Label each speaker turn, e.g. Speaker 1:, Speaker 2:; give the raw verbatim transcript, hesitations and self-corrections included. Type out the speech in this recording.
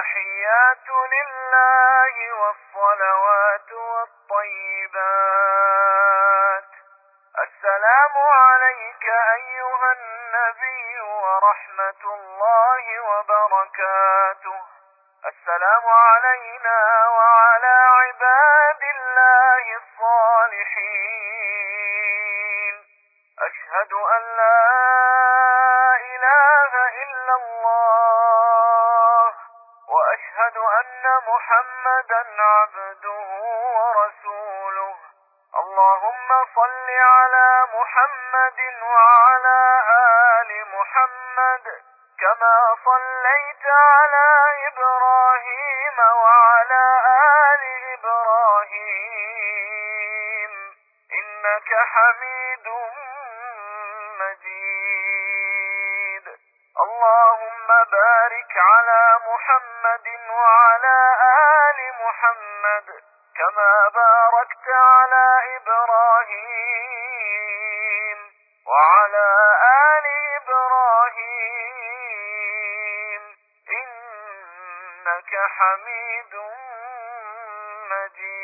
Speaker 1: التحيات لله والصلوات والطيبات. السلام عليك أيها النبي ورحمة الله وبركاته. السلام علينا وعلى عباد الله الصالحين. أشهد أن لا إله إلا الله وأشهد أن محمدا عبده ورسوله. اللهم صل على محمد وعلى آل محمد كما صليت على إبراهيم وعلى آل إبراهيم إنك حميد مجيد. اللهم بارك على محمد وعلى آل محمد كما باركت على إبراهيم وعلى آل إبراهيم إنك حميد مجيد.